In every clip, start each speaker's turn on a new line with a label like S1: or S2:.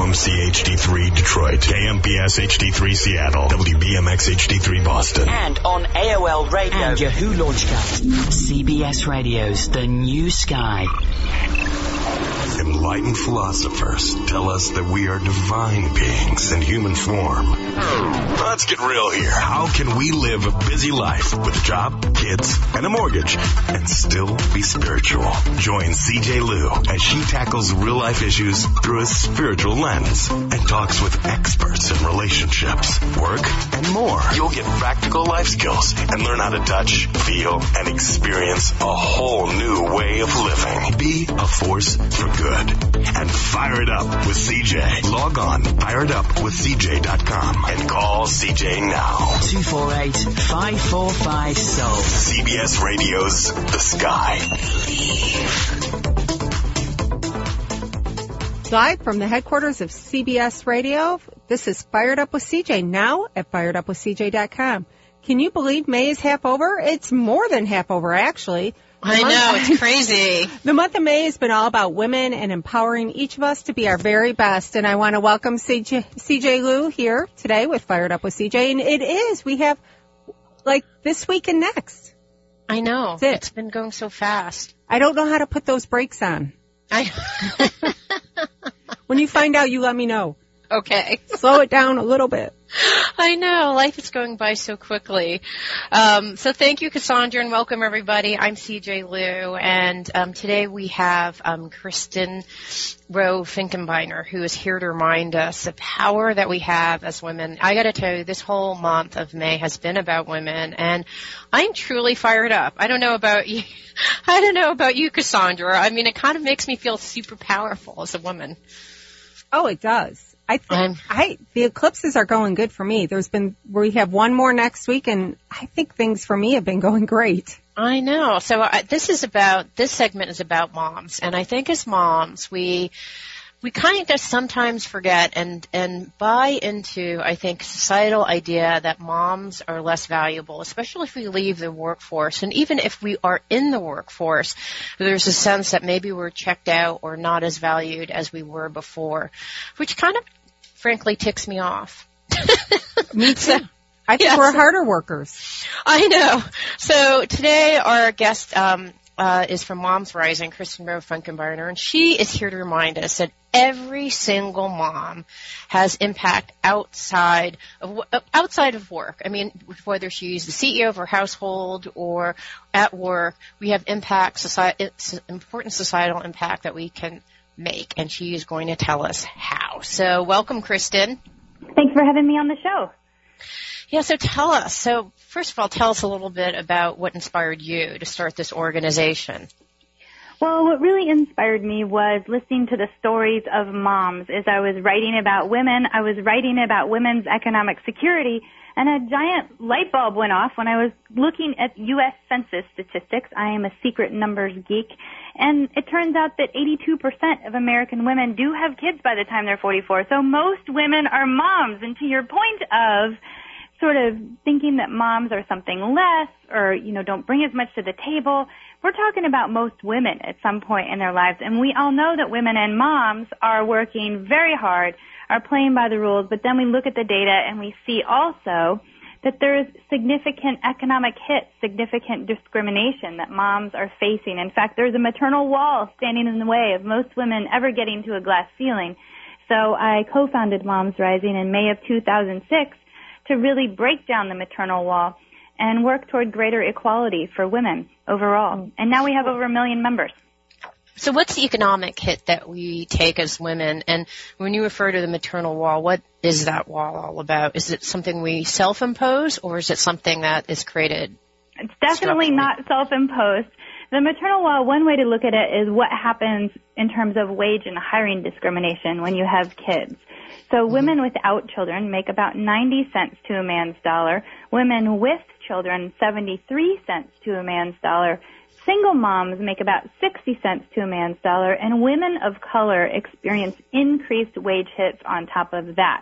S1: WMMC HD3 Detroit, KMPS HD3 Seattle, WBMX HD3 Boston.
S2: And on AOL Radio
S3: and Yahoo Launchcast. CBS Radio's The New Sky.
S1: Enlightened philosophers tell us that we are divine beings in human form. Let's get real here. How can we live a busy life with a job, kids, and a mortgage and still be spiritual? Join CJ Liu as she tackles real-life issues through a spiritual lens and talks with experts in relationships, work, and more. You'll get practical life skills and learn how to touch, feel, and experience a whole new way of living. Be a force for good. And fire it up with CJ. Log on firedupwithcj.com and call CJ now.
S3: 248-545-SOUL.
S1: CBS Radio's The Sky.
S4: Live from the headquarters of CBS Radio, this is Fired Up with CJ, now at firedupwithcj.com. Can you believe May is half over? It's more than half over, actually.
S5: I know, it's crazy.
S4: The month of May has been all about women and empowering each of us to be our very best. And I want to welcome CJ Liu here today with Fired Up with CJ. And it is, we have like this week and next.
S5: I know. It's been going so fast.
S4: I don't know how to put those brakes on. When you find out, you let me know.
S5: Okay.
S4: Slow it down a little bit.
S5: I know. Life is going by so quickly. So thank you, Cassandra, and welcome, everybody. I'm CJ Liu, and today we have Kristen Rowe Finkenbeiner, who is here to remind us the power that we have as women. I got to tell you, this whole month of May has been about women, and I'm truly fired up. I don't know about you. I don't know about you, Cassandra. I mean, it kind of makes me feel super powerful as a woman.
S4: Oh, it does. The eclipses are going good for me. We have one more next week, and I think things for me have been going great.
S5: I know. So this segment is about moms, and I think as moms, we kind of sometimes forget and buy into, I think, societal idea that moms are less valuable, especially if we leave the workforce. And even if we are in the workforce, there's a sense that maybe we're checked out or not as valued as we were before, which kind of, frankly, ticks me off.
S4: Me too. I think we're harder workers.
S5: I know. So today our guest is from Moms Rising, Kristen Rowe Finkenbeiner, and she is here to remind us that every single mom has impact outside of work. I mean, whether she's the CEO of her household or at work, we have it's important societal impact that we can make, and she is going to tell us how. So welcome, Kristen.
S6: Thanks for having me on the show.
S5: Yeah, so tell us. So first of all, tell us a little bit about what inspired you to start this organization.
S6: Well, what really inspired me was listening to the stories of moms. As I was writing about women, I was writing about women's economic security, and a giant light bulb went off when I was looking at U.S. Census statistics. I am a secret numbers geek, and it turns out that 82% of American women do have kids by the time they're 44. So most women are moms, and to your point of sort of thinking that moms are something less or, don't bring as much to the table, we're talking about most women at some point in their lives. And we all know that women and moms are working very hard, are playing by the rules, but then we look at the data and we see also that there's significant economic hits, significant discrimination that moms are facing. In fact, there's a maternal wall standing in the way of most women ever getting to a glass ceiling. So I co-founded Moms Rising in May of 2006 to really break down the maternal wall and work toward greater equality for women overall. And now we have over 1 million members.
S5: So what's the economic hit that we take as women? And when you refer to the maternal wall, what is that wall all about? Is it something we self-impose, or is it something that is created?
S6: It's definitely not self-imposed. The maternal wall, one way to look at it is what happens in terms of wage and hiring discrimination when you have kids. So women without children make about 90 cents to a man's dollar. Women with children, 73 cents to a man's dollar. Single moms make about 60 cents to a man's dollar. And women of color experience increased wage hits on top of that.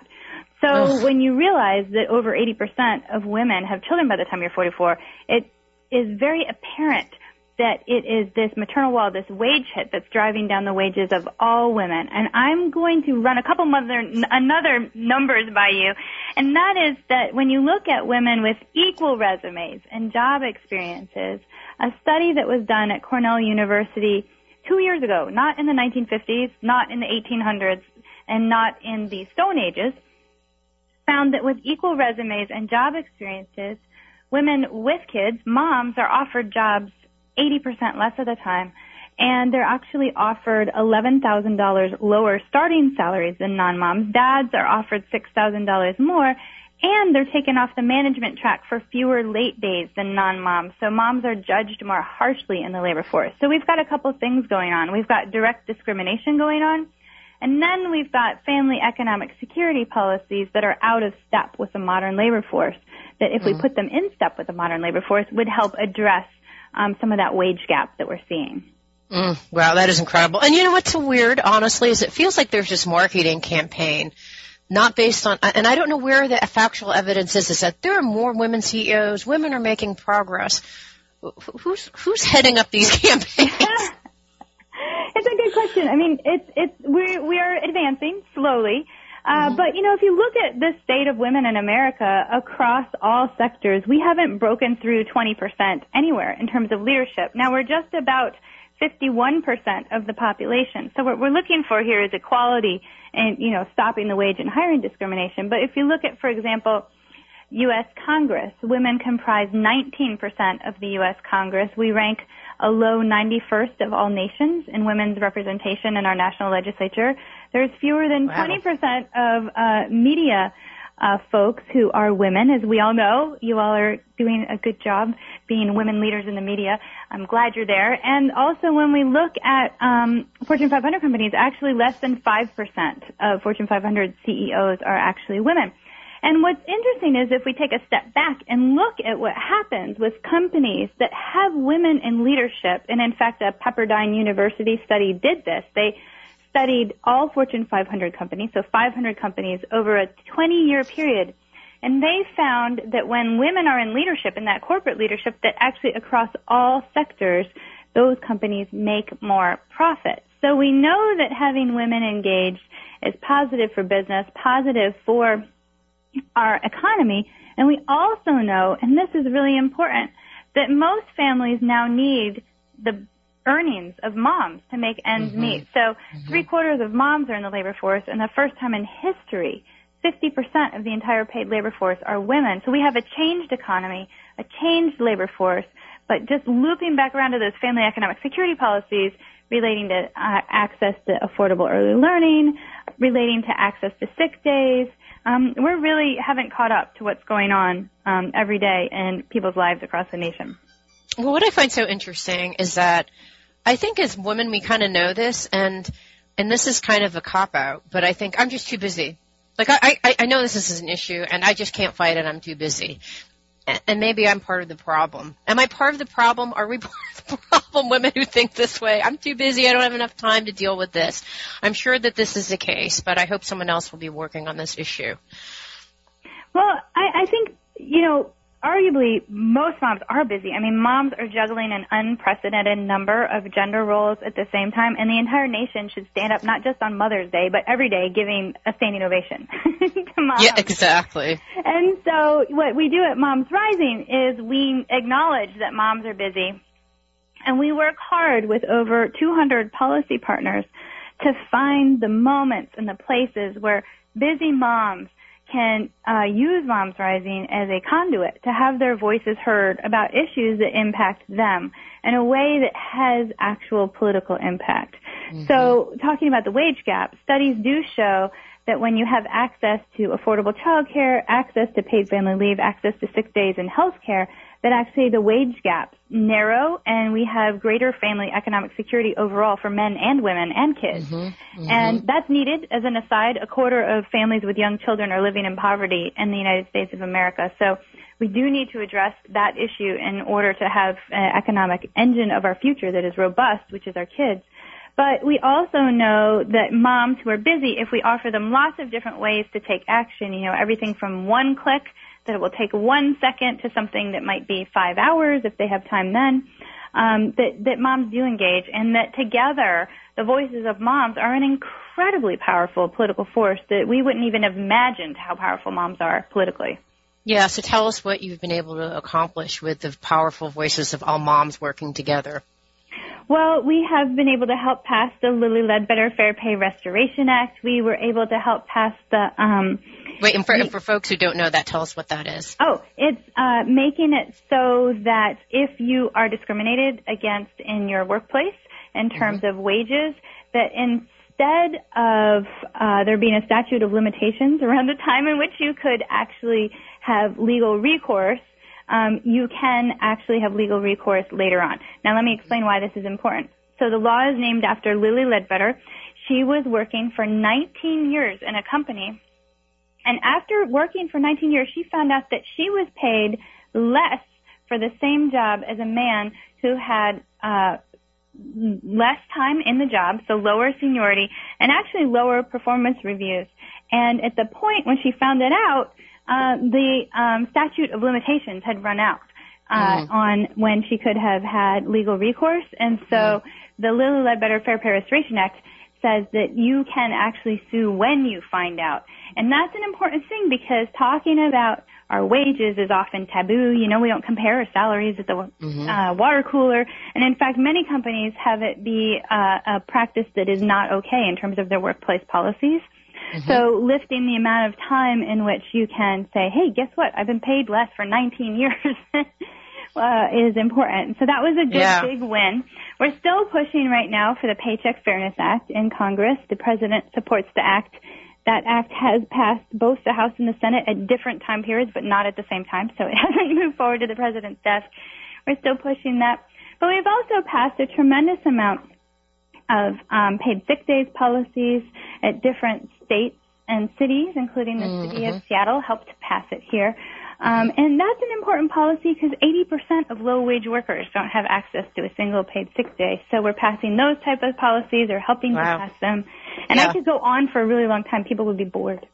S6: So when you realize that over 80% of women have children by the time you're 44, it is very apparent that it is this maternal wall, this wage hit that's driving down the wages of all women. And I'm going to run a couple another numbers by you, and that is that when you look at women with equal resumes and job experiences, a study that was done at Cornell University 2 years ago, not in the 1950s, not in the 1800s, and not in the Stone Ages, found that with equal resumes and job experiences, women with kids, moms, are offered jobs 80% less of the time, and they're actually offered $11,000 lower starting salaries than non-moms. Dads are offered $6,000 more, and they're taken off the management track for fewer late days than non-moms. So moms are judged more harshly in the labor force. So we've got a couple things going on. We've got direct discrimination going on, and then we've got family economic security policies that are out of step with the modern labor force, that if we put them in step with the modern labor force would help address some of that wage gap that we're seeing.
S5: Wow, that is incredible. And you know what's so weird, honestly, is it feels like there's this marketing campaign, not based on, and I don't know where the factual evidence is that there are more women CEOs, women are making progress. Who's heading up these campaigns?
S6: It's a good question. I mean, we are advancing slowly. But, you know, if you look at the state of women in America across all sectors, we haven't broken through 20% anywhere in terms of leadership. Now, we're just about 51% of the population. So what we're looking for here is equality and, you know, stopping the wage and hiring discrimination. But if you look at, for example, U.S. Congress, women comprise 19% of the U.S. Congress. We rank a low 91st of all nations in women's representation in our national legislature. There's fewer than 20% of media folks who are women, as we all know. You all are doing a good job being women leaders in the media. I'm glad you're there. And also when we look at Fortune 500 companies, actually less than 5% of Fortune 500 CEOs are actually women. And what's interesting is if we take a step back and look at what happens with companies that have women in leadership, and in fact a Pepperdine University study did this. They studied all Fortune 500 companies, so 500 companies over a 20-year period, and they found that when women are in leadership, in that corporate leadership, that actually across all sectors, those companies make more profit. So we know that having women engaged is positive for business, positive for our economy, and we also know, and this is really important, that most families now need the earnings of moms to make ends meet. So 3/4 of moms are in the labor force, and the first time in history, 50% of the entire paid labor force are women. So we have a changed economy, a changed labor force, but just looping back around to those family economic security policies relating to access to affordable early learning, relating to access to sick days, we really haven't caught up to what's going on every day in people's lives across the nation.
S5: Well, what I find so interesting is that I think as women we kind of know this, and this is kind of a cop-out, but I think I'm just too busy. Like, I know this is an issue, and I just can't fight it. I'm too busy. And maybe I'm part of the problem. Am I part of the problem? Are we part of the problem, women who think this way? I'm too busy. I don't have enough time to deal with this. I'm sure that this is the case, but I hope someone else will be working on this issue.
S6: Well, I think, you know, arguably most moms are busy. I mean, moms are juggling an unprecedented number of gender roles at the same time, and the entire nation should stand up not just on Mother's Day, but every day giving a standing ovation to moms.
S5: Yeah, exactly.
S6: And so what we do at Moms Rising is we acknowledge that moms are busy, and we work hard with over 200 policy partners to find the moments and the places where busy moms can use Moms Rising as a conduit to have their voices heard about issues that impact them in a way that has actual political impact. So talking about the wage gap, studies do show that when you have access to affordable child care, access to paid family leave, access to sick days and health care, that actually the wage gaps narrow and we have greater family economic security overall for men and women and kids. And that's needed. As an aside, 1/4 of families with young children are living in poverty in the United States of America. So we do need to address that issue in order to have an economic engine of our future that is robust, which is our kids. But we also know that moms who are busy, if we offer them lots of different ways to take action, you know, everything from one click that it will take 1 second to something that might be 5 hours if they have time then, that moms do engage, and that together the voices of moms are an incredibly powerful political force that we wouldn't even have imagined how powerful moms are politically.
S5: Yeah, so tell us what you've been able to accomplish with the powerful voices of all moms working together.
S6: Well, we have been able to help pass the Lilly Ledbetter Fair Pay Restoration Act. We were able to help pass the...
S5: Wait, and for folks who don't know that, tell us what that is.
S6: Oh, it's making it so that if you are discriminated against in your workplace in terms of wages, that instead of there being a statute of limitations around the time in which you could actually have legal recourse, you can actually have legal recourse later on. Now, let me explain why this is important. So the law is named after Lilly Ledbetter. She was working for 19 years in a company, and after working for 19 years, she found out that she was paid less for the same job as a man who had less time in the job, so lower seniority, and actually lower performance reviews. And at the point when she found it out, the statute of limitations had run out on when she could have had legal recourse. And so the Lilly Ledbetter Fair Pay Restoration Act says that you can actually sue when you find out. And that's an important thing because talking about our wages is often taboo. You know, we don't compare our salaries at the water cooler. And in fact, many companies have it be a practice that is not okay in terms of their workplace policies. So lifting the amount of time in which you can say, hey, guess what? I've been paid less for 19 years is important. So that was a good, big win. We're still pushing right now for the Paycheck Fairness Act in Congress. The president supports the act. That act has passed both the House and the Senate at different time periods, but not at the same time. So it hasn't moved forward to the president's desk. We're still pushing that. But we've also passed a tremendous amount of paid sick days policies at different states and cities, including the city of Seattle, helped pass it here. And that's an important policy because 80% of low-wage workers don't have access to a single paid sick day. So we're passing those type of policies or helping to pass them. And I could go on for a really long time. People would be bored.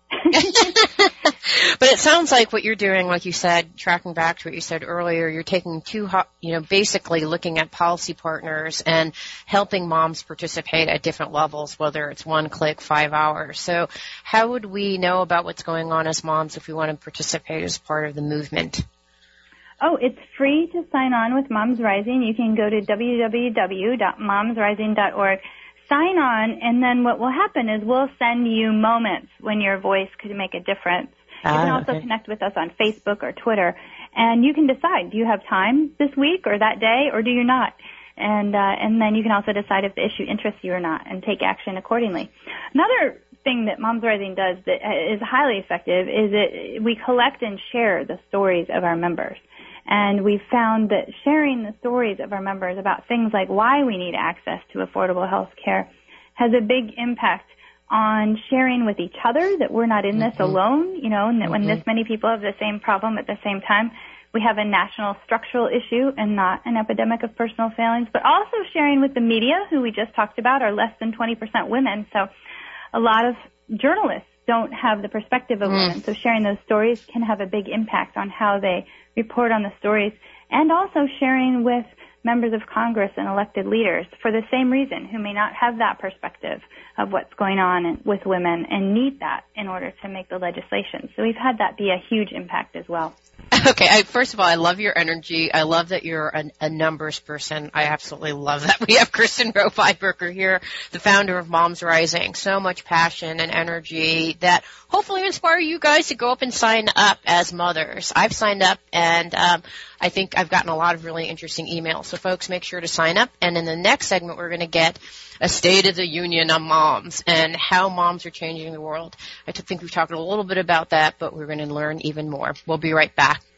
S5: But it sounds like what you're doing, like you said, tracking back to what you said earlier, you're taking basically looking at policy partners and helping moms participate at different levels, whether it's 1 click, 5 hours. So how would we know about what's going on as moms if we want to participate as part of the movement?
S6: Oh, it's free to sign on with Moms Rising. You can go to www.momsrising.org. Sign on, and then what will happen is we'll send you moments when your voice could make a difference. You can also connect with us on Facebook or Twitter, and you can decide, do you have time this week or that day, or do you not? And then you can also decide if the issue interests you or not and take action accordingly. Another thing that Moms Rising does that is highly effective is that we collect and share the stories of our members. And we've found that sharing the stories of our members about things like why we need access to affordable health care has a big impact on sharing with each other that we're not in this alone, and that when this many people have the same problem at the same time, we have a national structural issue and not an epidemic of personal failings, but also sharing with the media, who we just talked about are less than 20% women. So a lot of journalists don't have the perspective of women. So sharing those stories can have a big impact on how they report on the stories, and also sharing with members of Congress and elected leaders for the same reason, who may not have that perspective of what's going on with women and need that in order to make the legislation. So we've had that be a huge impact as well.
S5: Okay, first of all, I love your energy. I love that you're a numbers person. I absolutely love that. We have Kristen Rowe-Feiberger here, the founder of Moms Rising. So much passion and energy that hopefully inspire you guys to go up and sign up as mothers. I've signed up, and I think I've gotten a lot of really interesting emails. So folks, make sure to sign up. And in the next segment, we're going to get a State of the Union on moms and how moms are changing the world. I think we've talked a little bit about that, but we're going to learn even more. We'll be right back.